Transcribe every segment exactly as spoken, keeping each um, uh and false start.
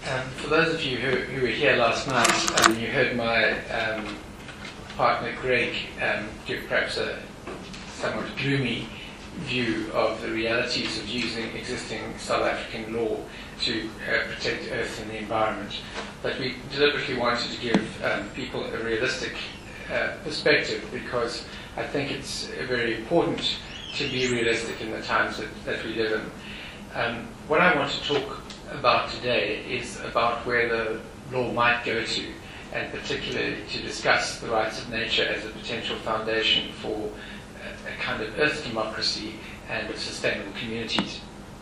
Um, for those of you who, who were here last night, um, you heard my um, partner Greg um, give perhaps a somewhat gloomy view of the realities of using existing South African law to uh, protect Earth and the environment. But we deliberately wanted to give um, people a realistic uh, perspective, because I think it's very important to be realistic in the times that, that we live in. Um, what I want to talk about today is about where the law might go to, and particularly to discuss the rights of nature as a potential foundation for a, a kind of earth democracy and sustainable communities.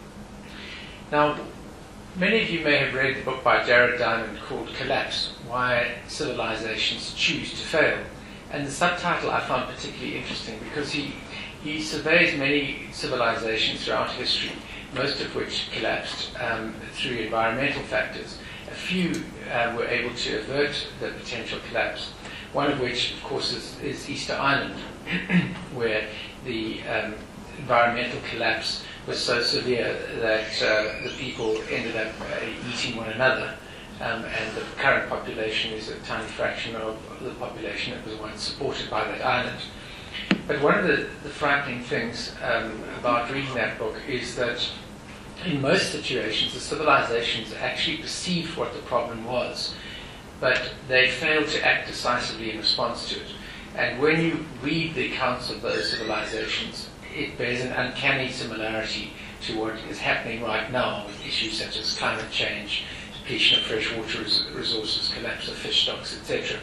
Now, many of you may have read the book by Jared Diamond called Collapse: Why Civilizations Choose to Fail. And the subtitle I found particularly interesting because he, he surveys many civilizations throughout history, most of which collapsed um, through environmental factors. A few uh, were able to avert the potential collapse, one of which, of course, is, is Easter Island, where the um, environmental collapse was so severe that uh, the people ended up uh, eating one another, um, and the current population is a tiny fraction of the population that was once supported by that island. But one of the, the frightening things um, about reading that book is that in most situations, the civilizations actually perceived what the problem was, but they failed to act decisively in response to it. And when you read the accounts of those civilizations, it bears an uncanny similarity to what is happening right now with issues such as climate change, depletion of freshwater res- resources, collapse of fish stocks, et cetera.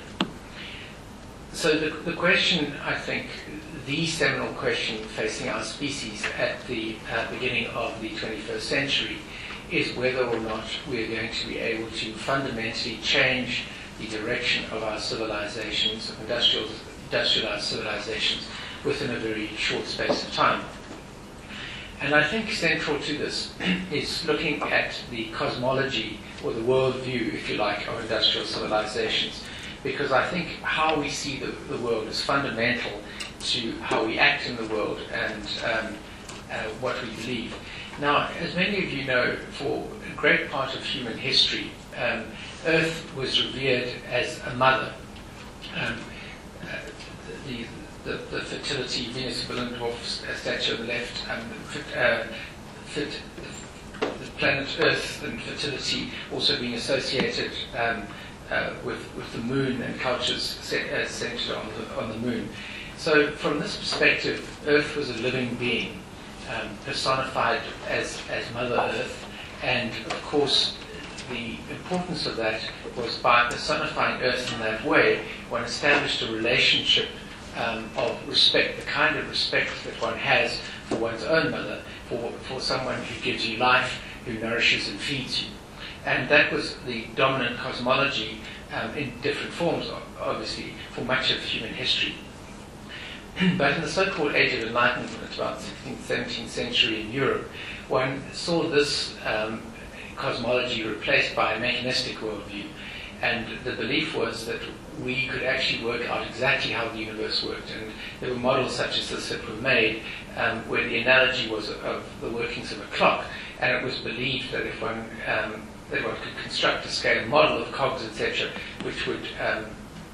So the, the question, I think, the seminal question facing our species at the uh, beginning of the twenty-first century is whether or not we're going to be able to fundamentally change the direction of our civilizations, of industrial, industrialized civilizations, within a very short space of time. And I think central to this is looking at the cosmology, or the worldview, if you like, of industrial civilizations, because I think how we see the, the world is fundamental to how we act in the world and um, uh, what we believe. Now, as many of you know, for a great part of human history, um, Earth was revered as a mother. Um, uh, the, the, the fertility, Venus of Willendorf's statue on the left, um, uh, fit, the planet Earth and fertility also being associated um, uh, with, with the moon and cultures set, uh, centered on the, on the moon. So from this perspective, Earth was a living being, um, personified as, as Mother Earth, and of course the importance of that was by personifying Earth in that way, one established a relationship um, of respect, the kind of respect that one has for one's own mother, for, for someone who gives you life, who nourishes and feeds you. And that was the dominant cosmology um, in different forms, obviously, for much of human history. But in the so-called Age of Enlightenment, about sixteenth, seventeenth century in Europe, one saw this um, cosmology replaced by a mechanistic worldview. And the belief was that we could actually work out exactly how the universe worked. And there were models such as this that were made um, where the analogy was of the workings of a clock. And it was believed that if one, um, that one could construct a scale model of cogs, et cetera, which would um,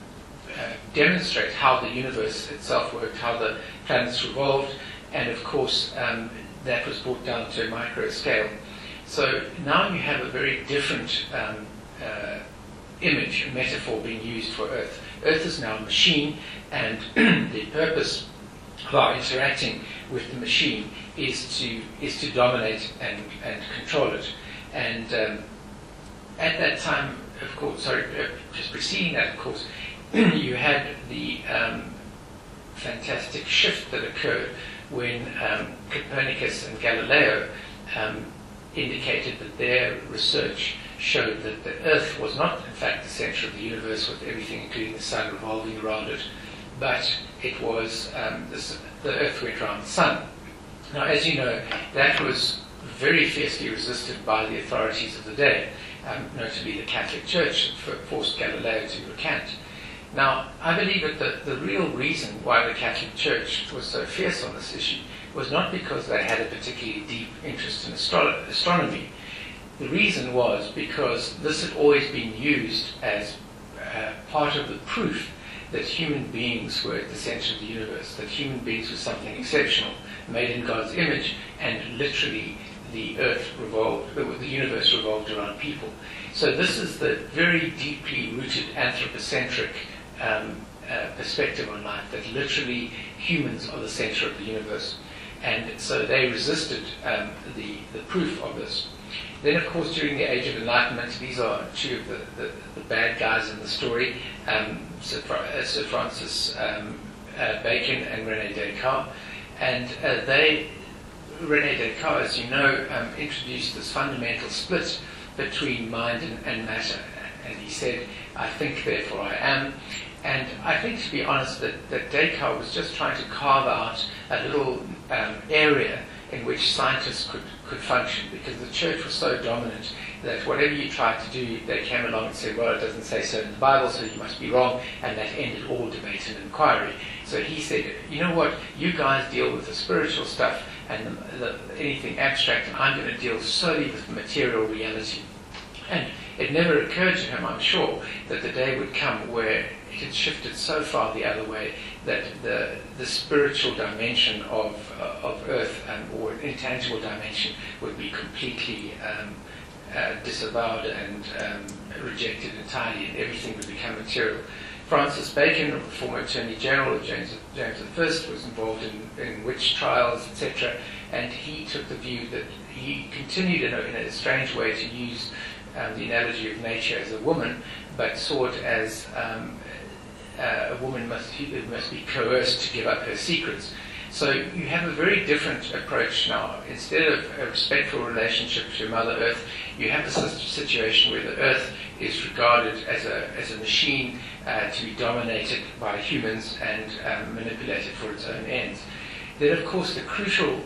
Uh, demonstrate how the universe itself worked, how the planets revolved, and of course um, that was brought down to a micro scale. So now you have a very different um, uh, image, a metaphor being used for Earth. Earth is now a machine, and the purpose of our interacting with the machine is to is to dominate and, and control it. And um, at that time, of course, sorry, uh, just preceding that, of course, you had the um, fantastic shift that occurred when um, Copernicus and Galileo um, indicated that their research showed that the Earth was not, in fact, the center of the universe with everything, including the sun, revolving around it, but it was um, this, the Earth went around the sun. Now, as you know, that was very fiercely resisted by the authorities of the day, um, notably the Catholic Church, forced Galileo to recant. Now, I believe that the, the real reason why the Catholic Church was so fierce on this issue was not because they had a particularly deep interest in astro- astronomy. The reason was because this had always been used as uh, part of the proof that human beings were at the center of the universe, that human beings were something exceptional, made in God's image, and literally the earth revolved, the, the universe revolved around people. So this is the very deeply rooted anthropocentric um, uh, perspective on life, that literally humans are the center of the universe. And so they resisted um, the, the proof of this. Then, of course, during the Age of Enlightenment, these are two of the, the, the bad guys in the story, um, Sir, uh, Sir Francis um, uh, Bacon and René Descartes. And uh, they, René Descartes, as you know, um, introduced this fundamental split between mind and, and matter. And he said, I think, therefore I am. And I think, to be honest, that, that Descartes was just trying to carve out a little um, area in which scientists could, could function, because the church was so dominant that whatever you tried to do, they came along and said, well, it doesn't say so in the Bible, so you must be wrong, and that ended all debate and inquiry. So he said, you know what, you guys deal with the spiritual stuff and the, the, anything abstract, and I'm going to deal solely with material reality. And it never occurred to him, I'm sure, that the day would come where it had shifted so far the other way that the the spiritual dimension of uh, of Earth um, or an intangible dimension would be completely um, uh, disavowed and um, rejected entirely, and everything would become material. Francis Bacon, former Attorney General of James, James the First, was involved in, in witch trials, et cetera, and he took the view that he continued in a, in a strange way to use um, the analogy of nature as a woman, but saw it as um, uh, a woman must, must be coerced to give up her secrets. So you have a very different approach now. Instead of a respectful relationship to Mother Earth, you have a situation where the Earth is regarded as a as a machine uh, to be dominated by humans and um, manipulated for its own ends. Then, of course, the crucial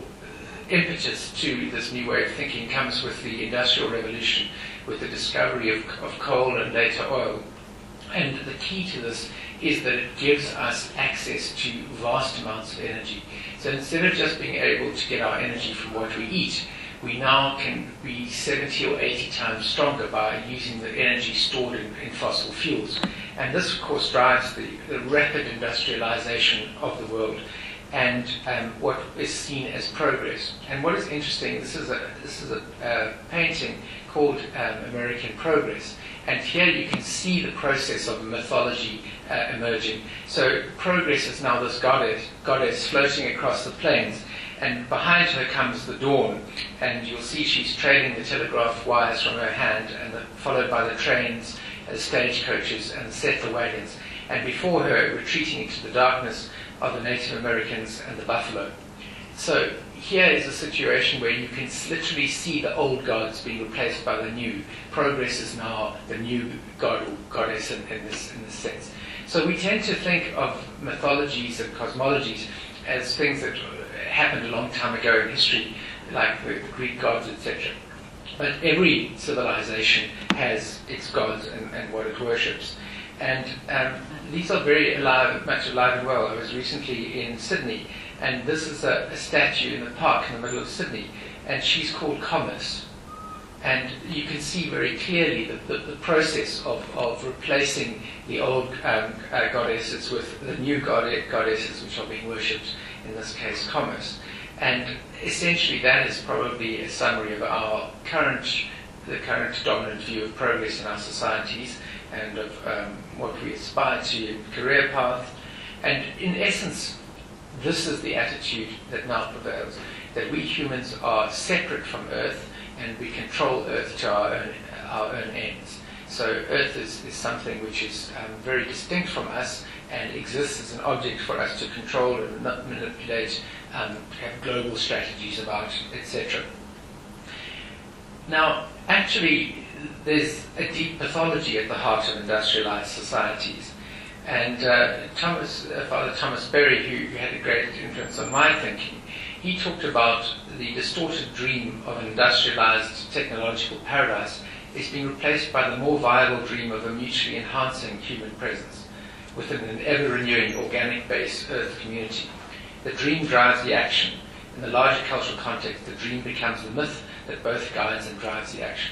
impetus to this new way of thinking comes with the Industrial Revolution, with the discovery of, of coal and later oil. And the key to this is that it gives us access to vast amounts of energy. So instead of just being able to get our energy from what we eat, we now can be seventy or eighty times stronger by using the energy stored in, in fossil fuels. And this, of course, drives the, the rapid industrialization of the world and um, what is seen as progress. And what is interesting, this is a, this is a uh, painting called um, American Progress. And here you can see the process of mythology uh, emerging. So Progress is now this goddess, goddess floating across the plains, and behind her comes the dawn, and you'll see she's trailing the telegraph wires from her hand, and the, followed by the trains, the stagecoaches, and the settler wagons. And before her, retreating into the darkness, are the Native Americans and the buffalo. So here is a situation where you can literally see the old gods being replaced by the new. Progress is now the new god or goddess in, in, this, in this sense. So we tend to think of mythologies and cosmologies as things that happened a long time ago in history, like the Greek gods, et cetera. But every civilization has its gods and, and what it worships. And um, these are very alive, much alive and well. I was recently in Sydney, and this is a, a statue in the park in the middle of Sydney, and she's called Commerce. And you can see very clearly the, the, the process of, of replacing the old um, uh, goddesses with the new god- goddesses which are being worshipped, in this case Commerce. And essentially that is probably a summary of our current, the current dominant view of progress in our societies and of um, what we aspire to in career path. And in essence, this is the attitude that now prevails, that we humans are separate from Earth and we control Earth to our own, our own ends. So Earth is, is something which is um, very distinct from us and exists as an object for us to control and manipulate, um, have global strategies about, et cetera. Now, actually, there's a deep pathology at the heart of industrialized societies. And uh, Thomas, uh, Father Thomas Berry, who, who had a great influence on my thinking, he talked about the distorted dream of an industrialized technological paradise is being replaced by the more viable dream of a mutually enhancing human presence within an ever-renewing organic base Earth community. The dream drives the action. In the larger cultural context, the dream becomes the myth that both guides and drives the action.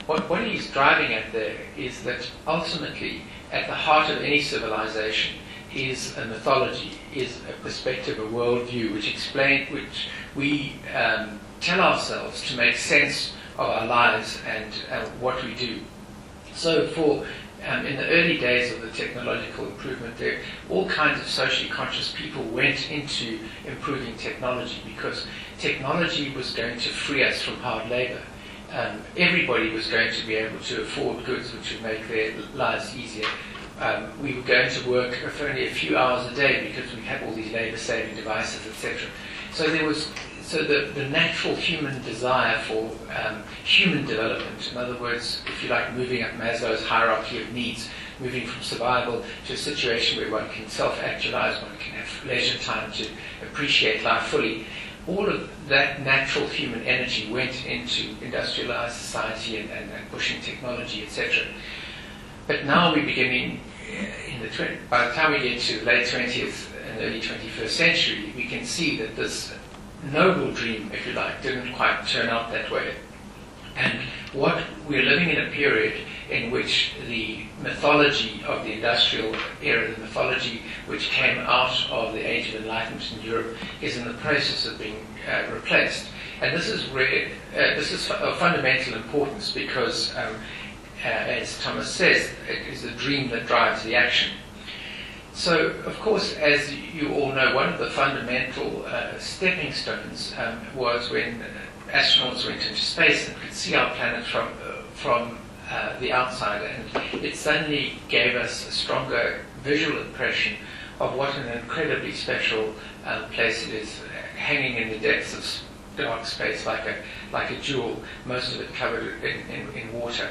what, what he's driving at there is that ultimately, at the heart of any civilization is a mythology, is a perspective, a worldview, which explain, which we um, tell ourselves to make sense of our lives and uh, what we do. So for um, in the early days of the technological improvement, there all kinds of socially conscious people went into improving technology because technology was going to free us from hard labor. Um, everybody was going to be able to afford goods which would make their lives easier. Um, we were going to work for only a few hours a day because we have all these labor-saving devices, et cetera. So there was so the, the natural human desire for um, human development, in other words, if you like, moving up Maslow's hierarchy of needs, moving from survival to a situation where one can self-actualize, one can have leisure time to appreciate life fully. All of that natural human energy went into industrialized society and, and, and pushing technology, et cetera. But now we're beginning, in the twenty, by the time we get to the late twentieth and early twenty-first century, we can see that this noble dream, if you like, didn't quite turn out that way. And what we're living in a period in which the mythology of the industrial era, the mythology which came out of the Age of Enlightenment in Europe, is in the process of being uh, replaced. And this is re- uh, this is of fundamental importance because, um, uh, as Thomas says, it is the dream that drives the action. So, of course, as you all know, one of the fundamental uh, stepping stones um, was when astronauts went into space and could see our planet from uh, from uh, the outside, and it suddenly gave us a stronger visual impression of what an incredibly special um, place it is, uh, hanging in the depths of dark space like a like a jewel, most of it covered in, in, in water.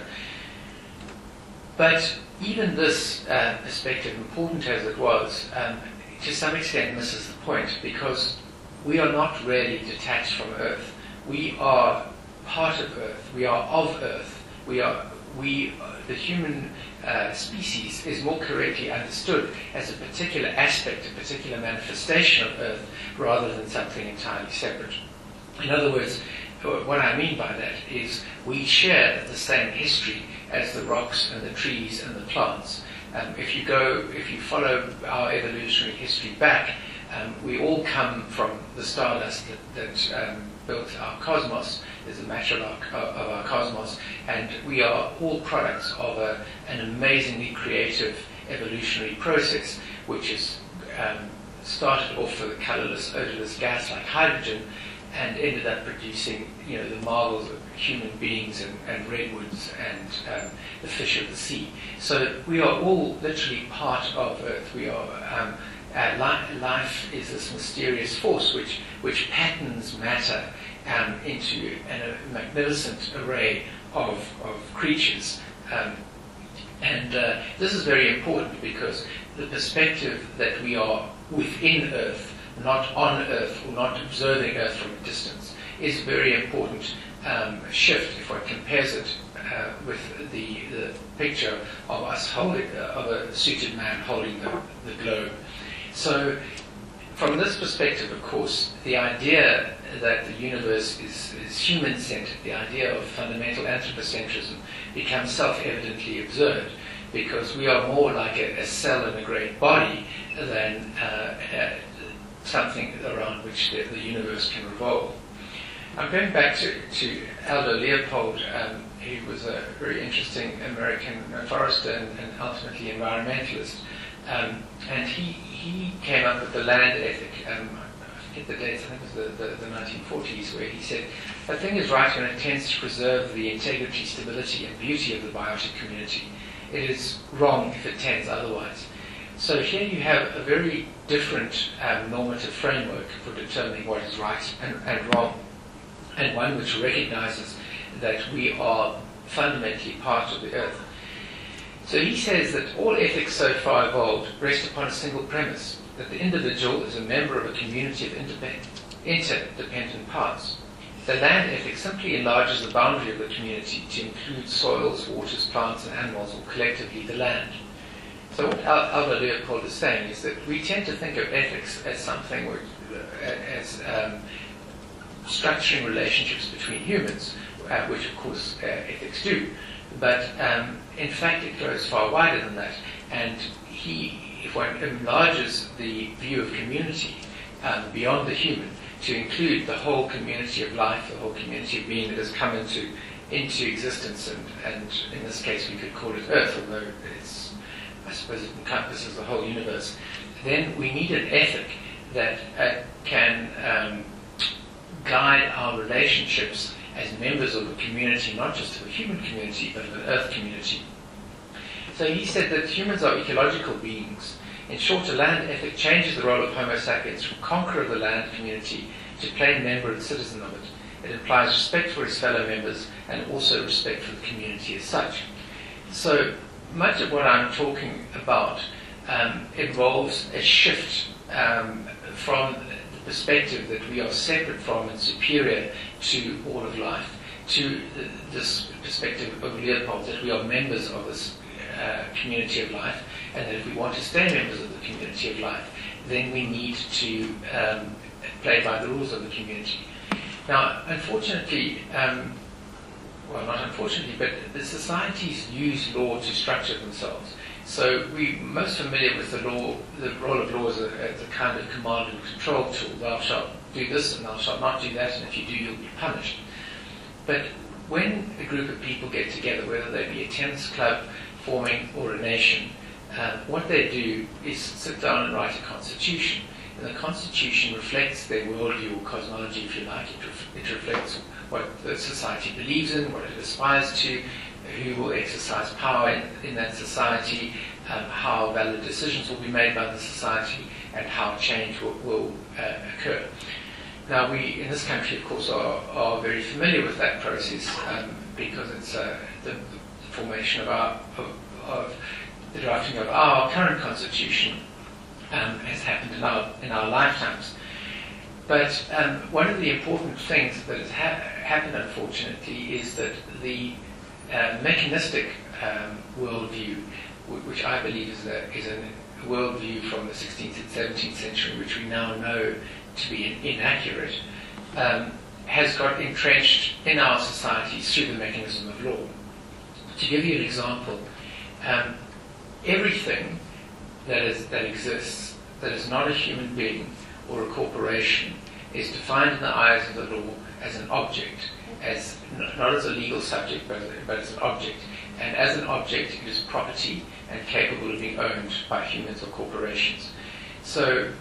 But even this uh, perspective, important as it was, um, to some extent misses the point, because we are not really detached from Earth. We are part of Earth. We are of Earth. We are we the human uh, species is more correctly understood as a particular aspect, a particular manifestation of Earth, rather than something entirely separate. In other words, what I mean by that is we share the same history as the rocks and the trees and the plants. Um, if you go, if you follow our evolutionary history back, um, we all come from the stardust that, that um, built our cosmos. There's a matriarch of, of our cosmos, and we are all products of a, an amazingly creative evolutionary process, which has um, started off with a colorless, odorless gas like hydrogen, and ended up producing, you know, the marvels of human beings and, and redwoods and um, the fish of the sea. So we are all literally part of Earth. We are um, uh, li- life is this mysterious force which which patterns matter um, into an, a magnificent array of of creatures. Um, and uh, this is very important because the perspective that we are within Earth, not on Earth or not observing Earth from a distance, is a very important um, shift if one compares it uh, with the, the picture of us holding, uh, of a suited man holding the, the globe. So from this perspective, of course, the idea that the universe is, is human-centered, the idea of fundamental anthropocentrism, becomes self-evidently absurd, because we are more like a, a cell in a great body than uh, uh, something around which the, the universe can revolve. I'm going back to, to Aldo Leopold. Um, he was a very interesting American forester and, and ultimately environmentalist. Um, and he, he came up with the land ethic. Um, I forget the dates, I think it was the, the, the nineteen forties, where he said, a thing is right when it tends to preserve the integrity, stability, and beauty of the biotic community. It is wrong if it tends otherwise. So here you have a very different um, normative framework for determining what is right and, and wrong, and one which recognizes that we are fundamentally part of the Earth. So he says that all ethics so far evolved rest upon a single premise, that the individual is a member of a community of interdependent parts. The land ethic simply enlarges the boundary of the community to include soils, waters, plants, and animals, or collectively the land. So what Aldo Leopold is saying is that we tend to think of ethics as something which, uh, as um, structuring relationships between humans, uh, which of course uh, ethics do. But um, in fact it goes far wider than that. And he, if one enlarges the view of community um, beyond the human, to include the whole community of life, the whole community of being that has come into into existence, and, and in this case we could call it Earth, although it's, I suppose it encompasses the whole universe, then we need an ethic that uh, can um, guide our relationships as members of a community, not just of a human community, but of an Earth community. So he said that humans are ecological beings. In short, a land ethic changes the role of Homo sapiens from conqueror of the land community to plain member and citizen of it. It implies respect for his fellow members and also respect for the community as such. So much of what I'm talking about um, involves a shift um, from the perspective that we are separate from and superior to all of life, to the, this perspective of Leopold, that we are members of this uh, community of life, and that if we want to stay members of the community of life, then we need to um, play by the rules of the community. Now, unfortunately, um, well, not unfortunately, but the societies use law to structure themselves. So we're most familiar with the law, the role of law as a, as a kind of command and control tool. Thou shalt do this and thou shalt not do that, and if you do, you'll be punished. But when a group of people get together, whether they be a tennis club forming or a nation, uh, what they do is sit down and write a constitution. And the constitution reflects their worldview or cosmology, if you like. It, ref- it reflects what the society believes in, what it aspires to, who will exercise power in, in that society, um, how valid decisions will be made by the society, and how change will, will uh, occur. Now, we in this country, of course, are, are very familiar with that process um, because it's uh, the, the formation of our of, of the drafting of our current constitution. Um, has happened in our in our lifetimes. But um, one of the important things that has ha- happened, unfortunately, is that the uh, mechanistic um, worldview, w- which I believe is a, is a worldview from the sixteenth and seventeenth century, which we now know to be in- inaccurate, um, has got entrenched in our societies through the mechanism of law. To give you an example, um, everything that is that exists, that is not a human being or a corporation, is defined in the eyes of the law as an object, as not as a legal subject, but, but as an object. And as an object, it is property and capable of being owned by humans or corporations. So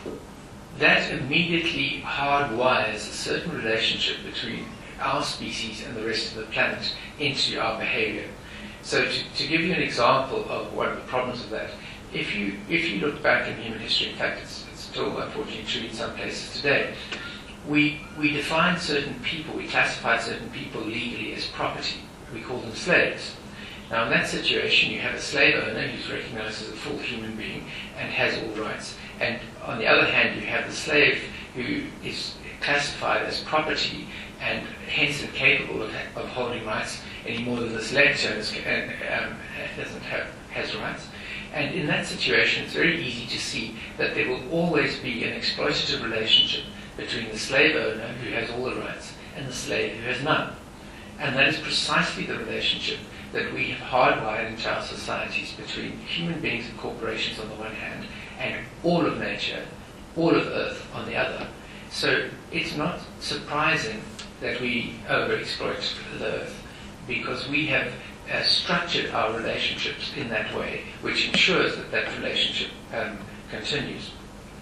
that immediately hardwires a certain relationship between our species and the rest of the planet into our behavior. So to, to give you an example of one of the problems of that, If you if you look back in human history, in fact, it's, it's still unfortunately true in some places today, we we define certain people, we classify certain people legally as property. We call them slaves. Now, in that situation, you have a slave owner who's recognized as a full human being and has all rights. And on the other hand, you have the slave who is classified as property and hence incapable of, of holding rights any more than the slave owner um, doesn't have has rights. And in that situation, it's very easy to see that there will always be an exploitative relationship between the slave owner, who has all the rights, and the slave who has none. And that is precisely the relationship that we have hardwired into our societies between human beings and corporations on the one hand, and all of nature, all of Earth on the other. So it's not surprising that we overexploit the Earth, because we have Uh, structured our relationships in that way, which ensures that that relationship um, continues.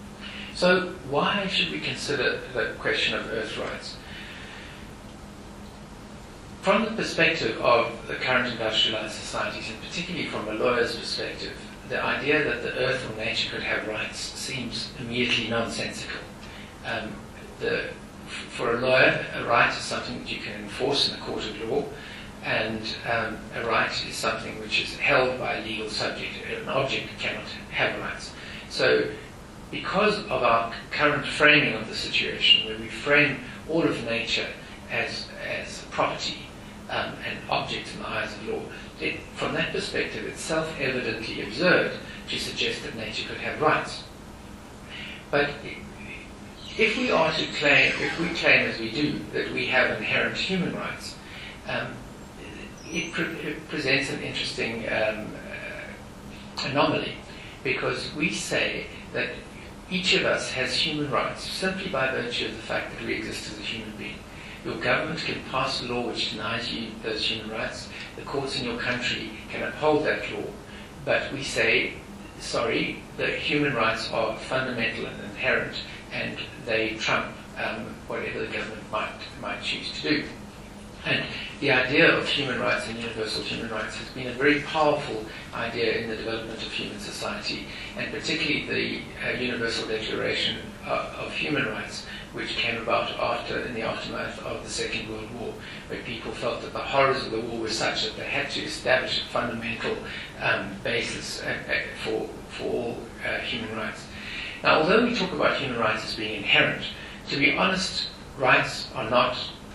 So why should we consider the question of Earth rights? From the perspective of the current industrialized societies, and particularly from a lawyer's perspective, the idea that the Earth or nature could have rights seems immediately nonsensical. Um, the, for a lawyer, a right is something that you can enforce in a court of law, and um, a right is something which is held by a legal subject. An object cannot have rights. So because of our current framing of the situation, where we frame all of nature as as property um, and objects in the eyes of law, it, from that perspective, it's self-evidently absurd to suggest that nature could have rights. But if we are to claim, if we claim as we do, that we have inherent human rights, um, it, pre it presents an interesting um, uh, anomaly, because we say that each of us has human rights simply by virtue of the fact that we exist as a human being. Your government can pass a law which denies you those human rights. The courts in your country can uphold that law. But we say, sorry, the human rights are fundamental and inherent, and they trump um, whatever the government might, might choose to do. And the idea of human rights and universal human rights has been a very powerful idea in the development of human society, and particularly the uh, Universal Declaration of, of Human Rights, which came about after, in the aftermath of the Second World War, where people felt that the horrors of the war were such that they had to establish a fundamental um, basis uh, for, for all uh, human rights. Now, although we talk about human rights as being inherent, to be honest, rights are not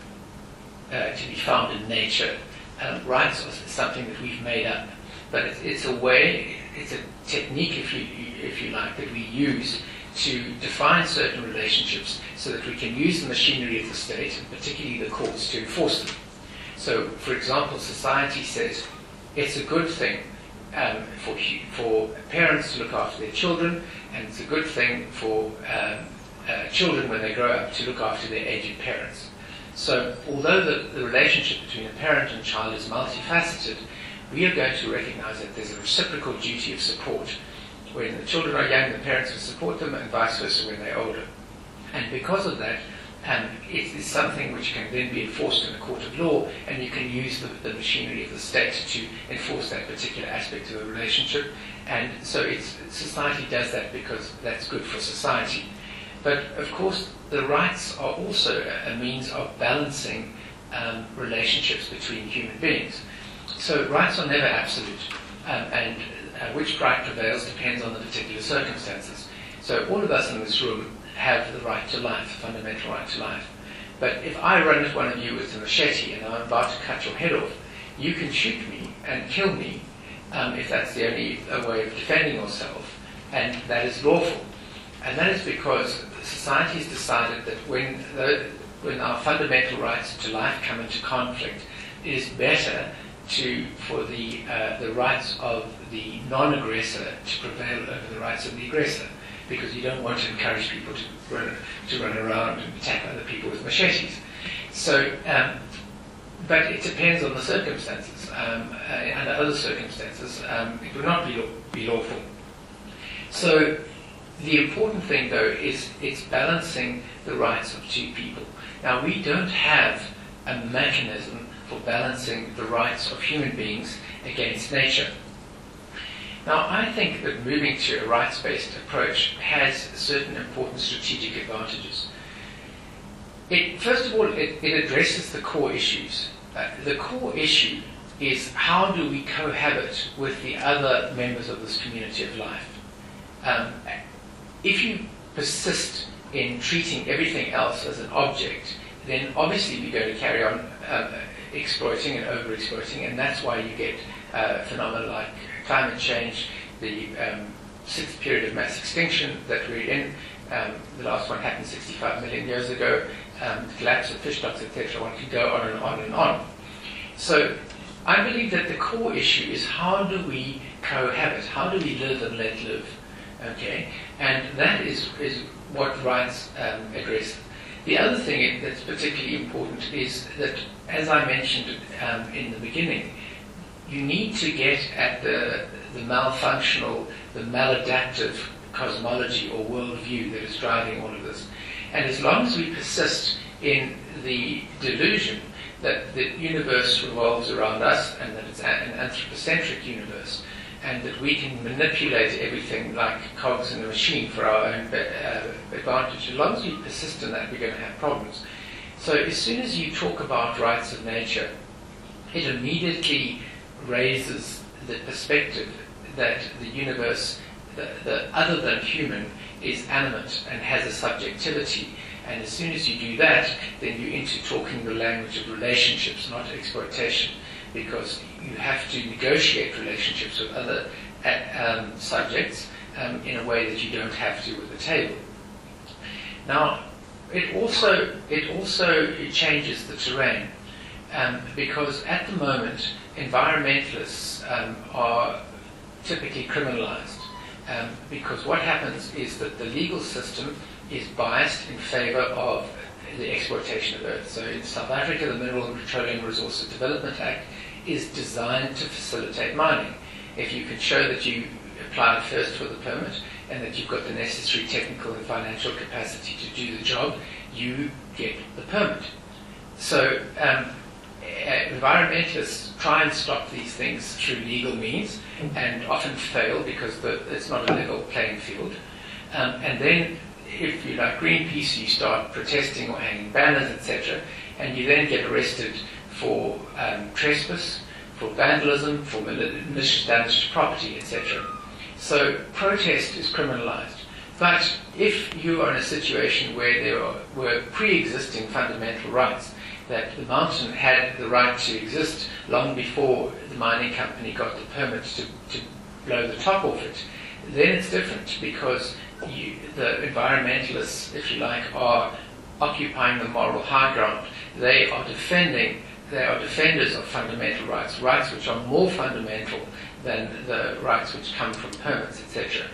uh, to be found in nature. Um, rights are something that we've made up, but it's, it's a way, it's a technique, if you, if you like, that we use to define certain relationships so that we can use the machinery of the state, and particularly the courts, to enforce them. So, for example, society says it's a good thing um, for, for parents to look after their children, and it's a good thing for um, uh, children when they grow up to look after their aged parents. So, although the, the relationship between a parent and child is multifaceted, we are going to recognize that there's a reciprocal duty of support. When the children are young, the parents will support them, and vice versa when they're older. And because of that, um, it is something which can then be enforced in a court of law, and you can use the, the machinery of the state to enforce that particular aspect of the relationship. And so it's, society does that because that's good for society. But of course, the rights are also a, a means of balancing um, relationships between human beings. So rights are never absolute, um, and Uh, which right prevails depends on the particular circumstances. So all of us in this room have the right to life, the fundamental right to life. But if I run at one of you with a machete and I'm about to cut your head off, you can shoot me and kill me um, if that's the only uh, way of defending yourself, and that is lawful. And that is because society has decided that when, the, when our fundamental rights to life come into conflict, it is better to, for the, uh, the rights of the non-aggressor to prevail over the rights of the aggressor, because you don't want to encourage people to run, to run around and attack other people with machetes. So, um, but it depends on the circumstances. Um, uh, under other circumstances, um, it would not be, law be lawful. So, the important thing, though, is it's balancing the rights of two people. Now, we don't have a mechanism for balancing the rights of human beings against nature. Now, I think that moving to a rights-based approach has certain important strategic advantages. It, first of all, it, it addresses the core issues. Uh, the core issue is, how do we cohabit with the other members of this community of life? Um, if you persist in treating everything else as an object, then obviously we're going to carry on um, exploiting and over-exploiting, and that's why you get uh, phenomena like climate change, the um, sixth period of mass extinction that we're in. Um, the last one happened sixty-five million years ago, um, the collapse of fish stocks, et cetera. One could go on and on and on. So I believe that the core issue is, how do we cohabit? How do we live and let live? Okay, and that is, is what rights um, address. The other thing that's particularly important is that, as I mentioned um, in the beginning, you need to get at the, the malfunctional, the maladaptive cosmology or worldview that is driving all of this. And as long as we persist in the delusion that the universe revolves around us and that it's an anthropocentric universe, and that we can manipulate everything like cogs in a machine for our own uh, advantage, as long as we persist in that, we're going to have problems. So as soon as you talk about rights of nature, it immediately raises the perspective that the universe, the, the other than human, is animate and has a subjectivity. And as soon as you do that, then you're into talking the language of relationships, not exploitation, because you have to negotiate relationships with other uh, um, subjects um, in a way that you don't have to with the table. Now, it also, it also it changes the terrain. Um, because at the moment, environmentalists um, are typically criminalized. Um, because what happens is that the legal system is biased in favor of the exploitation of earth. So in South Africa, the Mineral and Petroleum Resources Development Act is designed to facilitate mining. If you can show that you applied first for the permit and that you've got the necessary technical and financial capacity to do the job, you get the permit. So um, environmentalists try and stop these things through legal means and often fail because the, it's not a level playing field. Um, and then if you like Greenpeace, you start protesting or hanging banners, et cetera, and you then get arrested for um, trespass, for vandalism, for malicious damage to property, et cetera. So protest is criminalized. But if you are in a situation where there are, were pre-existing fundamental rights, that the mountain had the right to exist long before the mining company got the permit to, to blow the top off it, then it's different because you, the environmentalists, if you like, are occupying the moral high ground. They are defending, they are defenders of fundamental rights, rights which are more fundamental than the rights which come from permits, et cetera.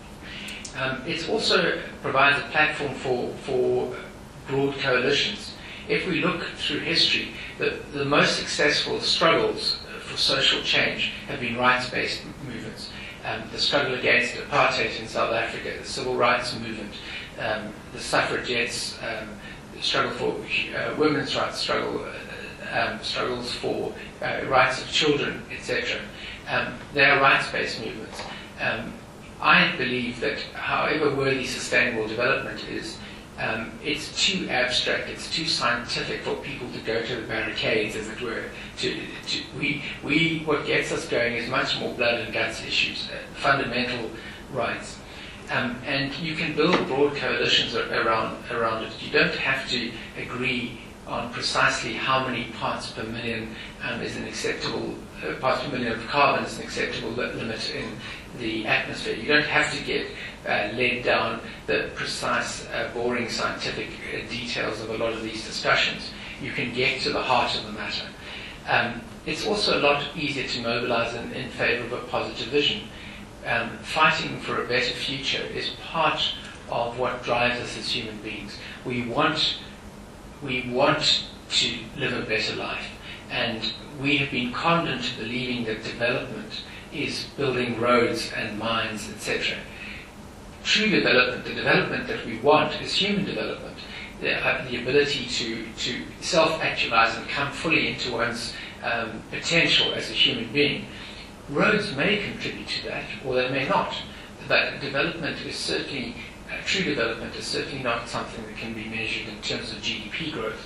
Um, it also provides a platform for, for broad coalitions. If we look through history, the, the most successful struggles for social change have been rights-based movements. Um, the struggle against apartheid in South Africa, the civil rights movement, um, the suffragettes, um, the struggle for uh, women's rights, struggle, uh, um, struggles for uh, rights of children, et cetera. Um, they are rights-based movements. Um, I believe that however worthy sustainable development is, um, it's too abstract, it's too scientific for people to go to the barricades, as it were. To, to, we, we, what gets us going is much more blood and guts issues, uh, fundamental rights. Um, and you can build broad coalitions around, around it. You don't have to agree on precisely how many parts per million um, is an acceptable, uh, parts per million of carbon is an acceptable li- limit in the atmosphere. You don't have to get uh, led down the precise, uh, boring scientific uh, details of a lot of these discussions. You can get to the heart of the matter. Um, it's also a lot easier to mobilize in, in favor of a positive vision. Um, fighting for a better future is part of what drives us as human beings. We want We want to live a better life, and we have been conned into believing that development is building roads and mines, et cetera. True development, the development that we want, is human development, the, uh, the ability to, to self-actualize and come fully into one's um, potential as a human being. Roads may contribute to that, or they may not, but development is certainly Uh, true development is certainly not something that can be measured in terms of G D P growth.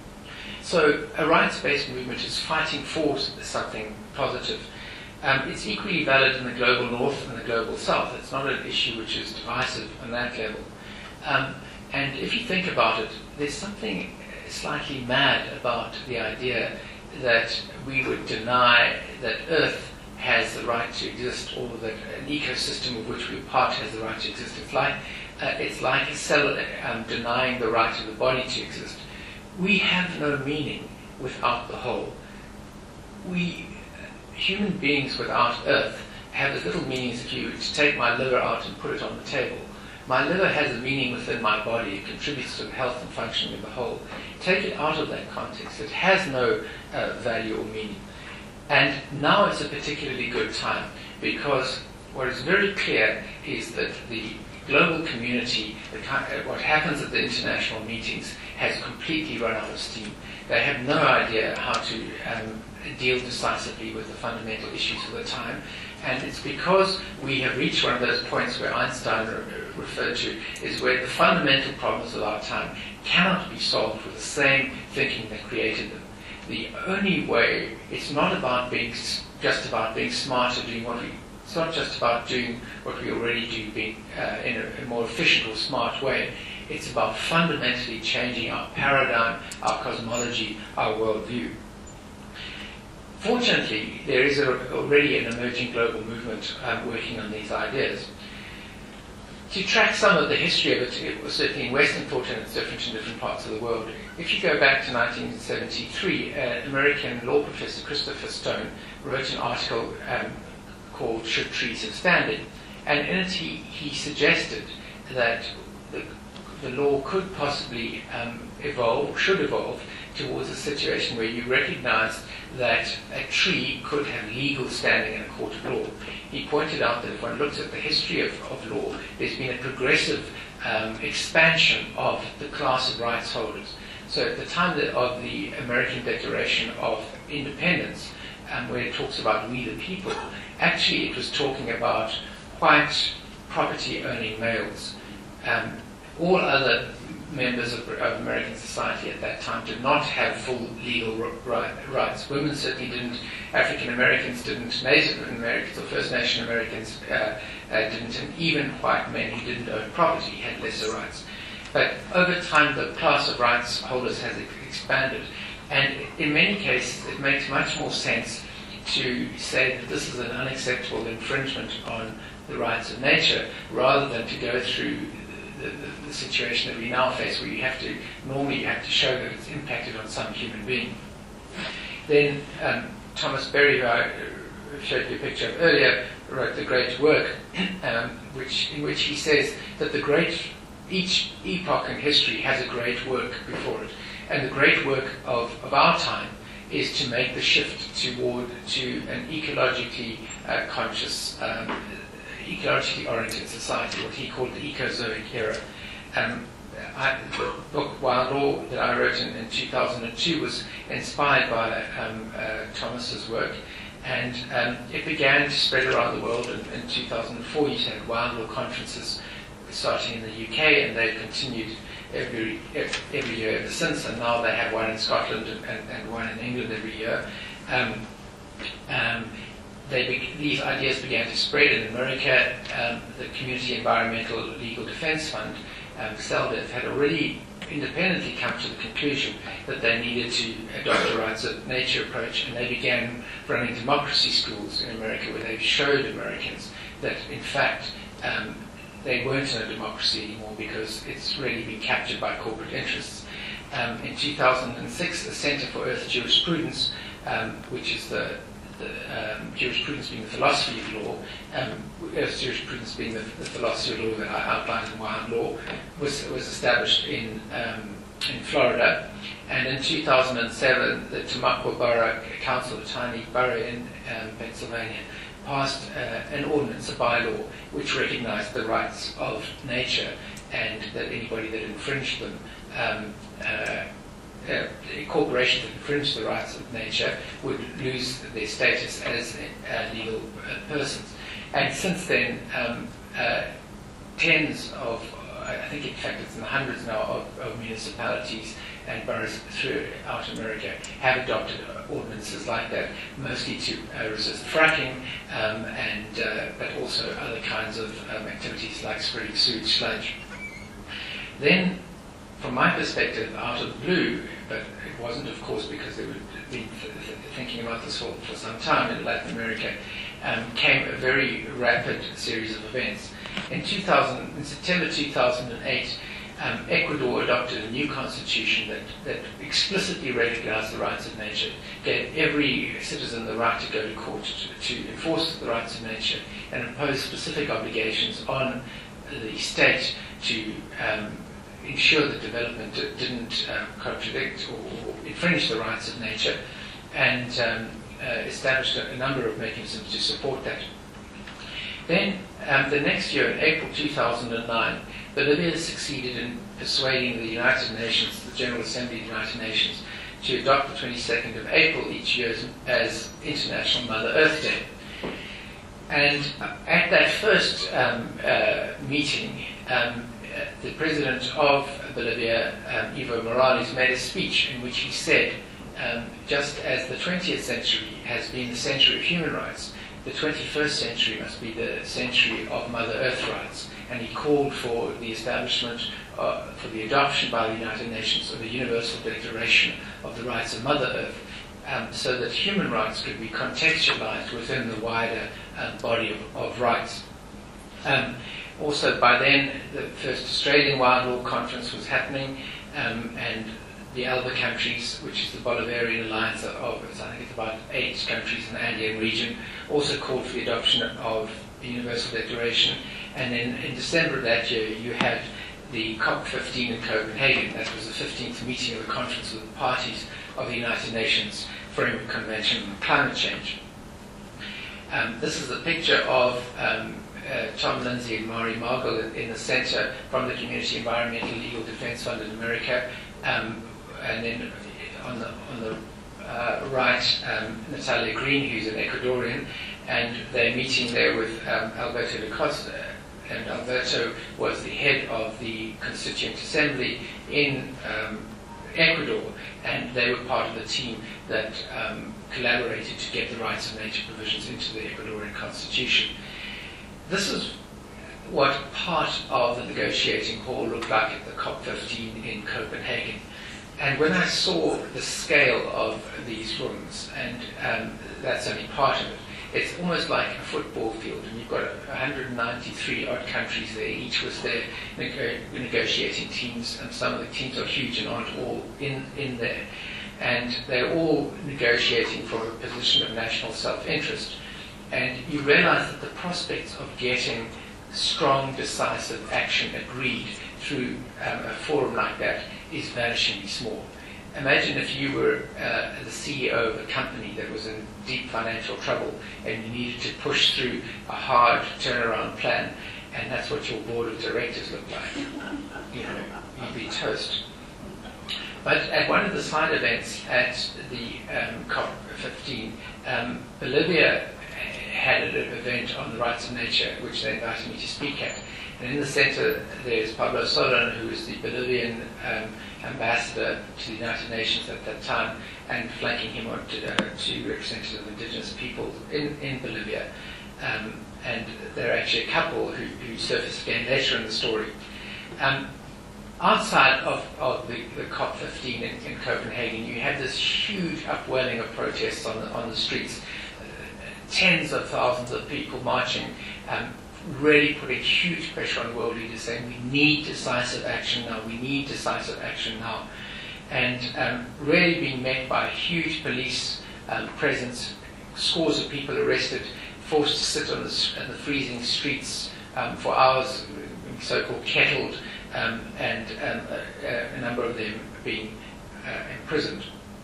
So a rights-based movement is fighting for something positive. Um, it's equally valid in the global north and the global south. It's not an issue which is divisive on that level. Um, and if you think about it, there's something slightly mad about the idea that we would deny that Earth has the right to exist, or that an ecosystem of which we're part has the right to exist. It's like Uh, it's like a cell um, denying the right of the body to exist. We have no meaning without the whole. We, uh, human beings without Earth, have as little meaning as if you were to take my liver out and put it on the table. My liver has a meaning within my body. It contributes to the health and functioning of the whole. Take it out of that context. It has no uh, value or meaning. And now it's a particularly good time, because what is very clear is that the global community, the, what happens at the international meetings, has completely run out of steam. They have no idea how to um, deal decisively with the fundamental issues of the time, and it's because we have reached one of those points where Einstein re- referred to, is where the fundamental problems of our time cannot be solved with the same thinking that created them. The only way, it's not about being just about being smarter, doing what we It's not just about doing what we already do being, uh, in a, a more efficient or smart way. It's about fundamentally changing our paradigm, our cosmology, our worldview. Fortunately, there is a, already an emerging global movement um, working on these ideas. to track some of the history of it, it was certainly in Western thought, and it's different in different parts of the world. If you go back to nineteen seventy-three, an American law professor, Christopher Stone, wrote an article um, called Should Trees Have Standing? And in it he, he suggested that the, the law could possibly um, evolve, should evolve, towards a situation where you recognized that a tree could have legal standing in a court of law. He pointed out that if one looks at the history of, of law, there's been a progressive um, expansion of the class of rights holders. So at the time that, of the American Declaration of Independence, um, where it talks about we the people, actually it was talking about white property-owning males. Um, all other members of, of American society at that time did not have full legal right, rights. Women certainly didn't, African Americans didn't, Native Americans or First Nation Americans uh, uh, didn't, and even white men who didn't own property had lesser rights. But over time the class of rights holders has expanded, and in many cases it makes much more sense to say that this is an unacceptable infringement on the rights of nature, rather than to go through The, the, the situation that we now face, where you have to, normally you have to show that it's impacted on some human being. Then um, Thomas Berry, who I showed you a picture of earlier, wrote the great work, um, which, in which he says that the great, each epoch in history has a great work before it. And the great work of, of our time is to make the shift toward to an ecologically uh, conscious, um, ecologically oriented society, what he called the Ecozoic era. Um, I, the book Wild Law that I wrote in, in two thousand two was inspired by um, uh, Thomas's work, and um, it began to spread around the world. In, in two thousand four, you had Wild Law conferences starting in the U K, and they've continued every every year ever since, and now they have one in Scotland and, and, and one in England every year. Um, um, They be, these ideas began to spread in America. Um, the Community Environmental Legal Defense Fund, um, CELDEF, had already independently come to the conclusion that they needed to adopt a rights of nature approach, and they began running democracy schools in America where they showed Americans that, in fact, um, they weren't in a democracy anymore because it's really been captured by corporate interests. Um, in two thousand six, the Center for Earth Jurisprudence, um, which is the The, um, jurisprudence being the philosophy of law, um, Earth jurisprudence being the, the philosophy of law that I outlined in Wild Law, was was established in um, in Florida, and in two thousand seven, the Tamaqua Borough Council, a tiny borough in um, Pennsylvania, passed uh, an ordinance, a bylaw, which recognized the rights of nature, and that anybody that infringed them. Um, uh, Uh, corporations that infringe the rights of nature would lose their status as uh, legal uh, persons. And since then, um, uh, tens of, I think in fact it's in the hundreds now, of, of municipalities and boroughs throughout America have adopted ordinances like that, mostly to uh, resist fracking, um, and uh, but also other kinds of um, activities like spreading sewage sludge. Then, from my perspective, out of the blue, but it wasn't, of course, because they were been th- thinking about this for, for some time in Latin America, um, came a very rapid series of events. In two thousand, in September two thousand eight, um, Ecuador adopted a new constitution that, that explicitly recognized the rights of nature, gave every citizen the right to go to court to, to enforce the rights of nature, and imposed specific obligations on the state to um, ensure that development didn't um, contradict or, or infringe the rights of nature, and um, uh, established a, a number of mechanisms to support that. Then, um, the next year, in April two thousand nine, Bolivia succeeded in persuading the United Nations, the General Assembly of the United Nations, to adopt the twenty-second of April each year as, as International Mother Earth Day. And at that first um, uh, meeting, um, the president of Bolivia, um, Evo Morales, made a speech in which he said, um, just as the twentieth century has been the century of human rights, the twenty-first century must be the century of Mother Earth rights. And he called for the establishment, uh, for the adoption by the United Nations of a Universal Declaration of the Rights of Mother Earth, um, so that human rights could be contextualized within the wider uh, body of, of rights. Um, Also, by then, the first Australian Wild Law Conference was happening, um, and the ALBA countries, which is the Bolivarian alliance of, I think it's about eight countries in the Andean region, also called for the adoption of the Universal Declaration. And then in December of that year, you had the COP fifteen in Copenhagen. That was the fifteenth meeting of the Conference of the Parties of the United Nations Framework Convention on Climate Change. Um, this is a picture of um, uh, Tom Lindsay and Mari Margul in, in the center from the Community Environmental Legal Defense Fund in America. Um, and then on the, on the uh, right, um, Natalia Green, who's an Ecuadorian, and they're meeting there with um, Alberto da Costa. And Alberto was the head of the Constituent Assembly in um, Ecuador, and they were part of the team that um, collaborated to get the rights of nature provisions into the Ecuadorian constitution. This is what part of the negotiating hall looked like at the COP fifteen in Copenhagen. And when I saw the scale of these rooms, and um, that's only part of it, it's almost like a football field, and you've got one hundred ninety-three odd countries there, each with their nego- negotiating teams, and some of the teams are huge and aren't all in, in there. And they're all negotiating from a position of national self-interest. And you realize that the prospects of getting strong, decisive action agreed through um, a forum like that is vanishingly small. Imagine if you were uh, the C E O of a company that was in deep financial trouble and you needed to push through a hard turnaround plan, and that's what your board of directors looked like. You know, you'd be toast. But at one of the side events at the um, COP fifteen, um, Bolivia had an event on the rights of nature, which they invited me to speak at. And in the center, there's Pablo Solon, who is the Bolivian um, ambassador to the United Nations at that time, and flanking him on to, uh, two representatives of indigenous people in, in Bolivia. Um, and they're actually a couple who, who surface again later in the story. Um, outside of, of the, the COP fifteen in, in Copenhagen, you had this huge upwelling of protests on the, on the streets. Uh, tens of thousands of people marching, um, really putting huge pressure on world leaders, saying we need decisive action now, we need decisive action now. And um, really being met by a huge police um, presence, scores of people arrested, forced to sit on the, on the freezing streets um, for hours, so-called kettled, um, and um, a, a number of them being uh, imprisoned.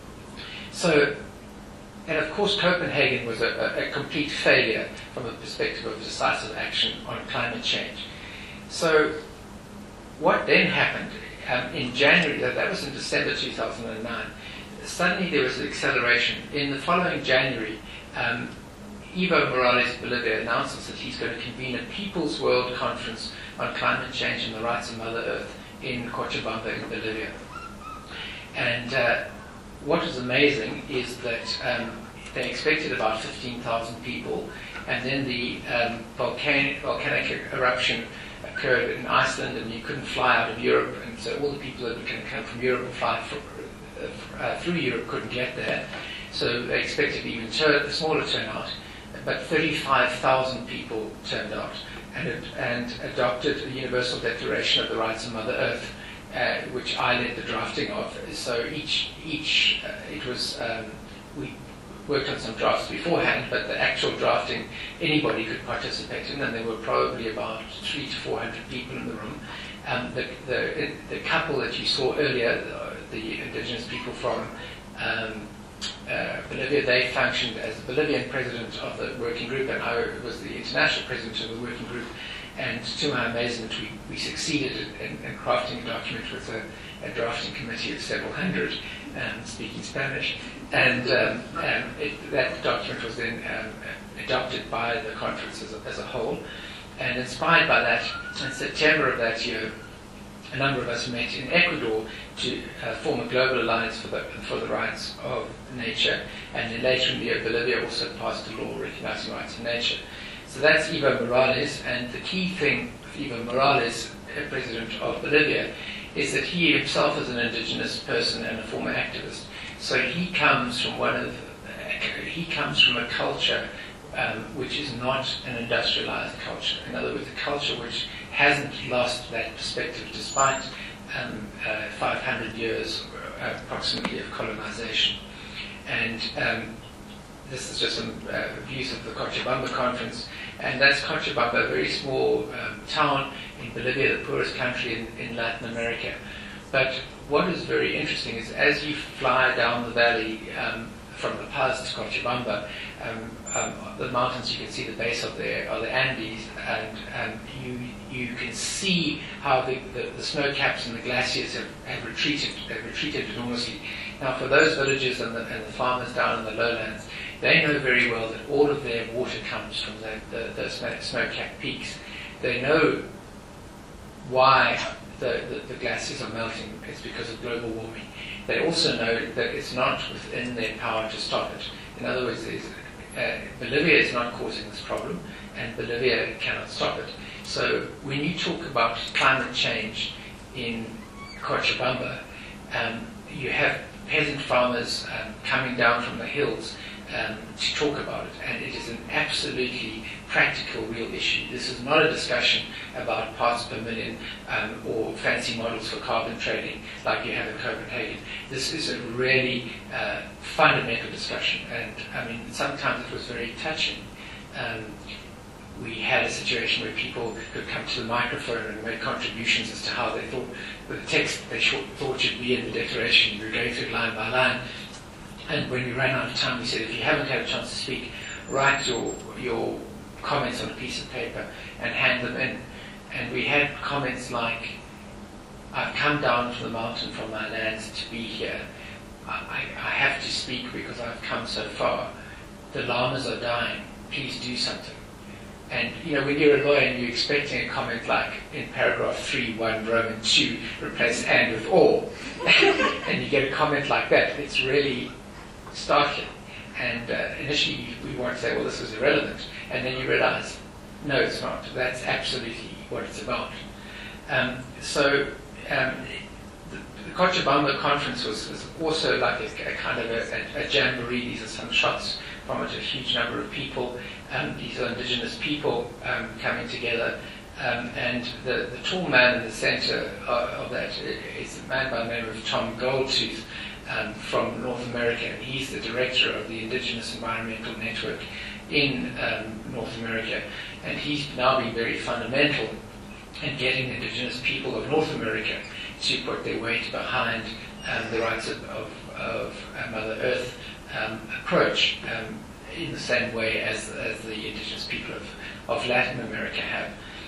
So, and of course Copenhagen was a, a, a complete failure from the perspective of decisive action on climate change. So what then happened um, in January, that was in December two thousand nine, suddenly there was an acceleration. In the following January, um, Evo Morales of Bolivia announces that he's going to convene a People's World Conference on Climate Change and the Rights of Mother Earth in Cochabamba in Bolivia. And uh, what is amazing is that um, they expected about fifteen thousand people, and then the um, volcanic, volcanic eruption occurred in Iceland, and you couldn't fly out of Europe, and so all the people that were going to come from Europe and fly for, uh, through Europe couldn't get there. So they expected even tur- a smaller turnout, but thirty-five thousand people turned out and, it, and adopted a Universal Declaration of the Rights of Mother Earth, Uh, which I led the drafting of. So each, each uh, it was, um, we worked on some drafts beforehand, but the actual drafting, anybody could participate in, and there were probably about three to four hundred people in the room. Um, the, the, the couple that you saw earlier, the, the indigenous people from um, uh, Bolivia, they functioned as the Bolivian president of the working group, and I was the international president of the working group. And to my amazement, we, we succeeded in, in crafting a document with a, a drafting committee of several hundred, um, speaking Spanish. And um, um, it, that document was then um, adopted by the conference as a, as a whole. And inspired by that, in September of that year, a number of us met in Ecuador to uh, form a global alliance for the, for the rights of nature. And then later in the year, Bolivia also passed a law recognizing rights of nature. So that's Evo Morales, and the key thing for Evo Morales, president of Bolivia, is that he himself is an indigenous person and a former activist. So he comes from one of, he comes from a culture um, which is not an industrialized culture. In other words, a culture which hasn't lost that perspective despite um, uh, five hundred years uh, approximately of colonization. And um, this is just some uh, views of the Cochabamba conference, and that's Cochabamba, a very small um, town in Bolivia, the poorest country in, in Latin America. But what is very interesting is as you fly down the valley um, from La Paz to Cochabamba, um, um, the mountains, you can see the base of the, of the Andes, and um, you you can see how the, the, the snow caps and the glaciers have, have retreated, have retreated enormously. Now, for those villagers and the, and the farmers down in the lowlands, they know very well that all of their water comes from the, the, the snow, snow-capped peaks. They know why the, the, the glaciers are melting. It's because of global warming. They also know that it's not within their power to stop it. In other words, uh, Bolivia is not causing this problem, and Bolivia cannot stop it. So when you talk about climate change in Cochabamba, um, you have peasant farmers um, coming down from the hills um, to talk about it, and it is an absolutely practical, real issue. This is not a discussion about parts per million um, or fancy models for carbon trading like you have in Copenhagen. This is a really uh, fundamental discussion, and I mean, sometimes it was very touching. Um, we had a situation where people could come to the microphone and make contributions as to how they thought the text they thought should be in the declaration. We were going through it line by line. And when we ran out of time, we said, if you haven't had a chance to speak, write your, your comments on a piece of paper and hand them in. And we had comments like, I've come down from the mountain from my lands to be here. I, I have to speak because I've come so far. The llamas are dying. Please do something. And, you know, when you're a lawyer and you're expecting a comment like in paragraph three, one, Roman two, replace and with or, and you get a comment like that, it's really startling. And uh, initially we want to say, well, this is irrelevant. And then you realize, no, it's not. That's absolutely what it's about. Um, so um, the, the Cochabamba conference was, was also like a, a kind of a, a, a jamboree. These are some shots from it, a huge number of people. Um, these are indigenous people um, coming together. Um, and the, the tall man in the center of, of that is a man by the name of Tom Goldtooth um, from North America. And he's the director of the Indigenous Environmental Network in um, North America. And he's now been very fundamental in getting the indigenous people of North America to put their weight behind um, the rights of, of, of Mother Earth um, approach. Um, in the same way as, as the indigenous people of, of Latin America have.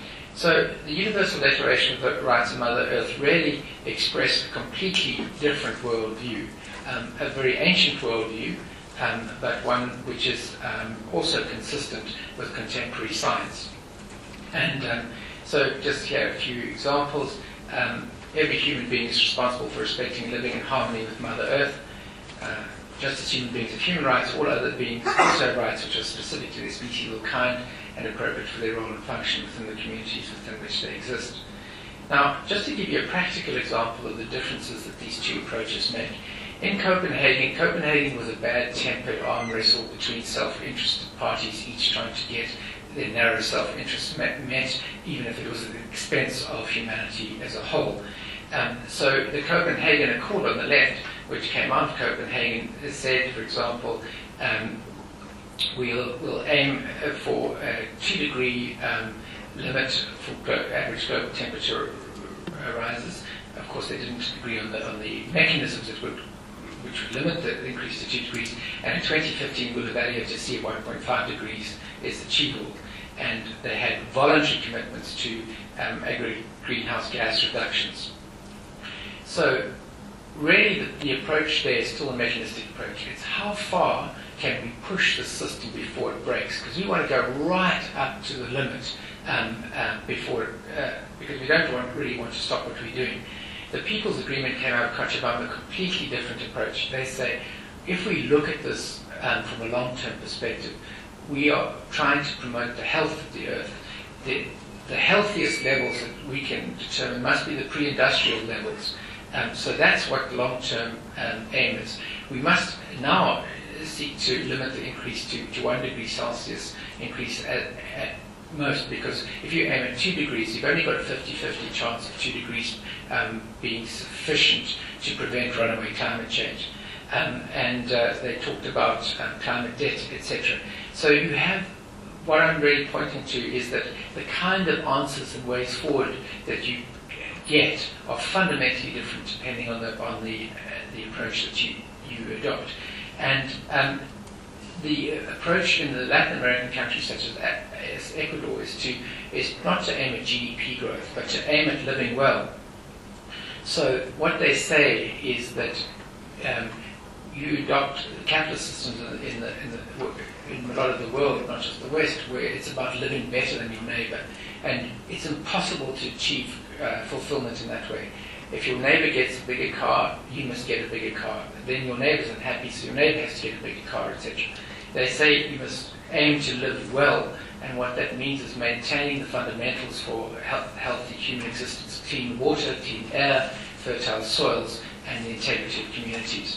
So the Universal Declaration of the Rights of Mother Earth really expressed a completely different worldview, um, a very ancient worldview, um, but one which is um, also consistent with contemporary science. And um, so just here are a few examples. Um, every human being is responsible for respecting and living in harmony with Mother Earth. Uh, Just as human beings have human rights, all other beings also have rights which are specific to their species or kind and appropriate for their role and function within the communities within which they exist. Now, just to give you a practical example of the differences that these two approaches make, in Copenhagen, Copenhagen was a bad-tempered arm wrestle between self-interested parties, each trying to get their narrow self-interest met, even if it was at the expense of humanity as a whole. Um, so the Copenhagen Accord on the left, which came out of Copenhagen, said, for example, um, we'll, we'll aim for a two-degree um, limit for glo- average global temperature rises. Of course, they didn't agree on the, on the mechanisms that would, which would limit the increase to two degrees. And in twenty fifteen, we'll evaluate to see if one point five degrees is achievable. And they had voluntary commitments to um, aggregate greenhouse gas reductions. So really the, the approach there is still a mechanistic approach. It's how far can we push the system before it breaks, because we want to go right up to the limit um, uh, before it, uh, because we don't want, really want to stop what we're doing. The People's Agreement came out of Cochabamba, a completely different approach. They say, if we look at this um, from a long-term perspective, we are trying to promote the health of the earth. The, the healthiest levels that we can determine must be the pre-industrial levels. Um, so that's what the long-term um, aim is. We must now seek to limit the increase to, to one degree Celsius increase at, at most, because if you aim at two degrees, you've only got a fifty fifty chance of two degrees um, being sufficient to prevent runaway climate change. Um, and uh, they talked about um, climate debt, et cetera. So you have, what I'm really pointing to is that the kind of answers and ways forward that you get are fundamentally different depending on the on the uh, the approach that you you adopt. And um, the approach in the Latin American countries such as, as Ecuador is to is not to aim at G D P growth, but to aim at living well. So what they say is that um, you adopt capitalist systems in the, in the in the in a lot of the world, not just the West, where it's about living better than your neighbor, and it's impossible to achieve uh, fulfillment in that way. If your neighbor gets a bigger car, you must get a bigger car. Then your neighbor's unhappy, so your neighbor has to get a bigger car, et cetera. They say you must aim to live well, and what that means is maintaining the fundamentals for health, healthy human existence: clean water, clean air, fertile soils, and the integrity of communities.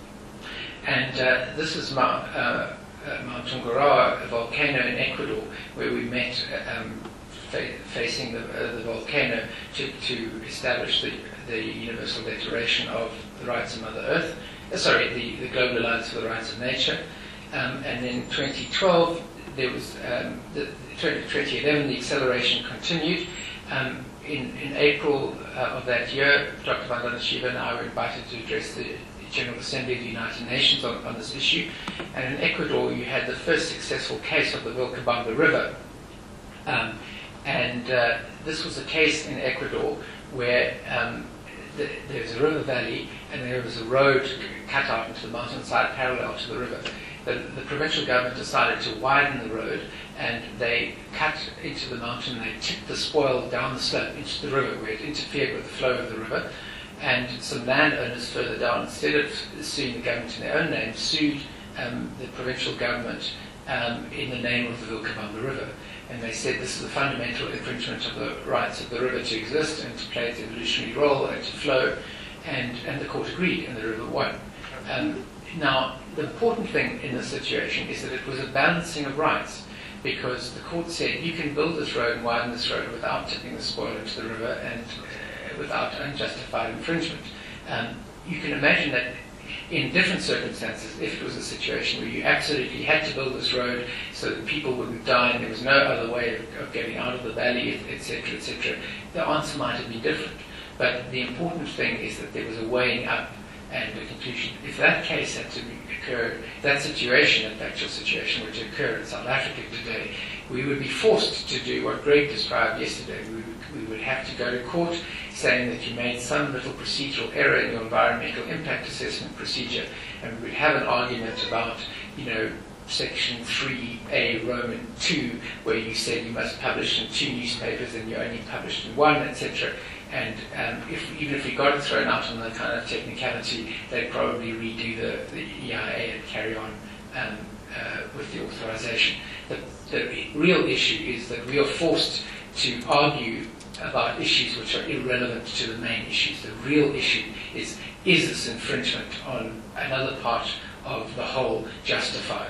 And uh, this is Mount, uh, uh, Mount Tungurahua, a volcano in Ecuador, where we met um, fa- facing the, uh, the volcano to, to establish the, the Universal Declaration of the Rights of Mother Earth, uh, sorry, the, the Global Alliance for the Rights of Nature. Um, and in twenty twelve, there was, um, the, twenty eleven, the acceleration continued. Um, in, in April uh, of that year, Doctor Vandana Shiva and I were invited to address the General Assembly of the United Nations on, on this issue. And in Ecuador, you had the first successful case of the Vilcabamba River. Um, and uh, this was a case in Ecuador where um, the, there was a river valley and there was a road cut out into the mountainside parallel to the river. The, the provincial government decided to widen the road, and they cut into the mountain, they tipped the spoil down the slope into the river where it interfered with the flow of the river. And some landowners further down, instead of suing the government in their own name, sued um, the provincial government um, in the name of the Vilcabamba River. And they said this is a fundamental infringement of the rights of the river to exist and to play its evolutionary role and to flow. And, and the court agreed, and the river won. Um, now, the important thing in this situation is that it was a balancing of rights, because the court said you can build this road and widen this road without tipping the spoil into the river and uh, without unjustified infringement. Um, you can imagine that in different circumstances, if it was a situation where you absolutely had to build this road so that people wouldn't die and there was no other way of, of getting out of the valley, et cetera, et cetera, the answer might have been different. But the important thing is that there was a weighing up and a conclusion. If that case had to occur, that situation, that factual situation, were to occur in South Africa today, we would be forced to do what Greg described yesterday. We would, we would have to go to court saying that you made some little procedural error in your environmental impact assessment procedure, and we would have an argument about, you know, Section three A Roman two, where you said you must publish in two newspapers and you only published in one, et cetera. And um, if, even if we got it thrown out on the kind of technicality, they'd probably redo the, the E I A and carry on um, uh, with the authorization. The, the real issue is that we are forced to argue about issues which are irrelevant to the main issues. The real issue is, is this infringement on another part of the whole justified?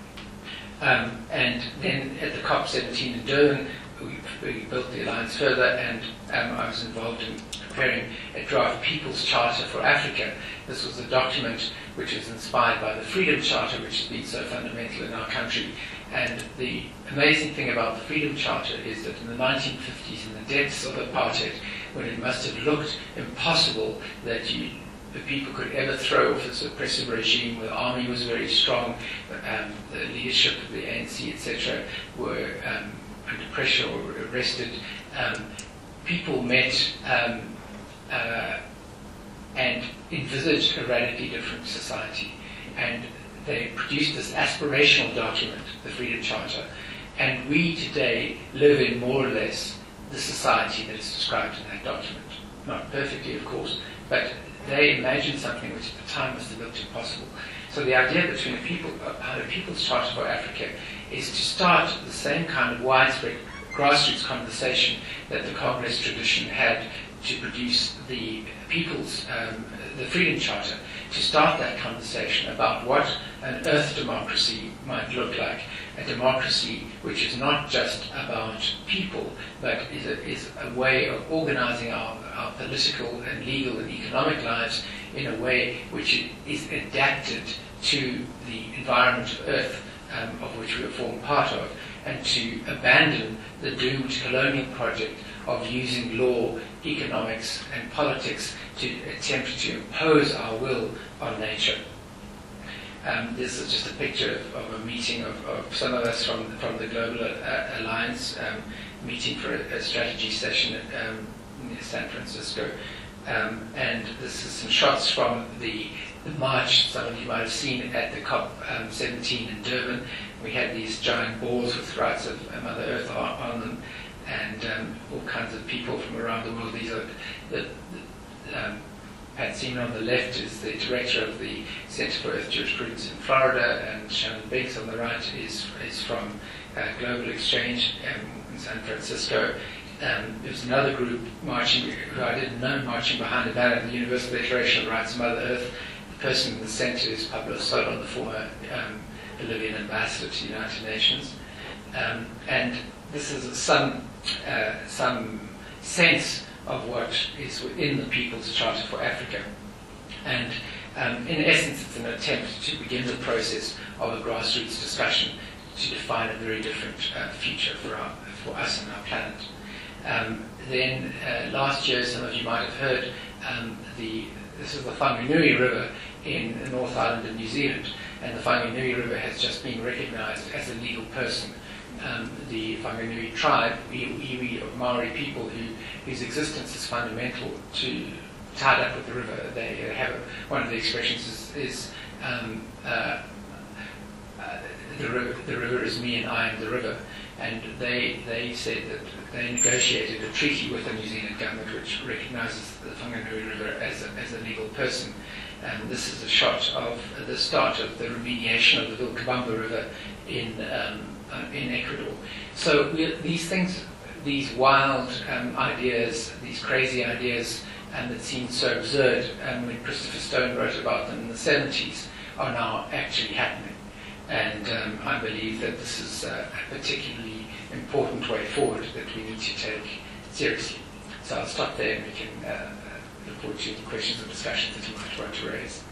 Um, and then at the COP seventeen in Durban, we, we built the alliance further, and um, I was involved in preparing a draft People's Charter for Africa. This was a document which is inspired by the Freedom Charter, which has been so fundamental in our country. And the amazing thing about the Freedom Charter is that in the nineteen fifties, in the depths of apartheid, when it must have looked impossible that you the people could ever throw off this oppressive regime, where the army was very strong, um, the leadership of the A N C, et cetera, were um, under pressure or arrested. Um, people met um, uh, and envisaged a radically different society. And they produced this aspirational document, the Freedom Charter. And we today live in more or less the society that is described in that document. Not perfectly, of course, but they imagined something which at the time must have looked impossible. So the idea between a people, uh, the People's Charter for Africa is to start the same kind of widespread grassroots conversation that the Congress tradition had to produce the People's, um, the Freedom Charter, to start that conversation about what an earth democracy might look like. A democracy which is not just about people, but is a, is a way of organizing our, our political and legal and economic lives in a way which is adapted to the environment of Earth, um, of which we form part of, and to abandon the doomed colonial project of using law, economics, and politics to attempt to impose our will on nature. Um, this is just a picture of, of a meeting of, of some of us from, from the Global uh, Alliance, um, meeting for a, a strategy session at um, near San Francisco. Um, and this is some shots from the, the march some of you might have seen at the COP seventeen um, in Durban. We had these giant balls with rights of Mother Earth on, on them, and um, all kinds of people from around the world. These are the, the um, Pat Seaman on the left is the director of the Center for Earth Jurisprudence in Florida, and Shannon Biggs on the right is, is from uh, Global Exchange um, in San Francisco. Um, there was another group marching, who I didn't know, marching behind a banner of the Universal Declaration of the Rights of Mother Earth. The person in the center is Pablo Solon, the former um, Bolivian ambassador to the United Nations. Um, and this is some, uh, some sense of what is within the People's Charter for Africa. And um, in essence, it's an attempt to begin the process of a grassroots discussion to define a very different uh, future for, our, for us and our planet. Um, then uh, last year, some of you might have heard, um, the, this is the Whanganui River in the North Island of New Zealand, and the Whanganui River has just been recognized as a legal person. Um, the Whanganui tribe, iwi of Maori people, who, whose existence is fundamental to, tied up with the river. They have a, one of the expressions is, is um, uh, uh, the, river, the river is me and I am the river. And they, they said that they negotiated a treaty with the New Zealand government which recognises the Whanganui River as a, as a legal person. And this is a shot of the start of the remediation of the Vilcabamba River in um, uh, in Ecuador. So we, these things, these wild um, ideas, these crazy ideas, and that seemed so absurd um, when Christopher Stone wrote about them in the seventies, are now actually happening. And um, I believe that this is uh, a particularly important way forward that we need to take seriously. So I'll stop there, and we can uh, look forward to any questions or discussions that you might want to raise.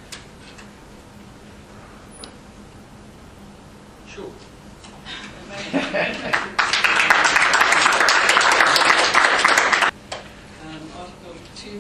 Sure.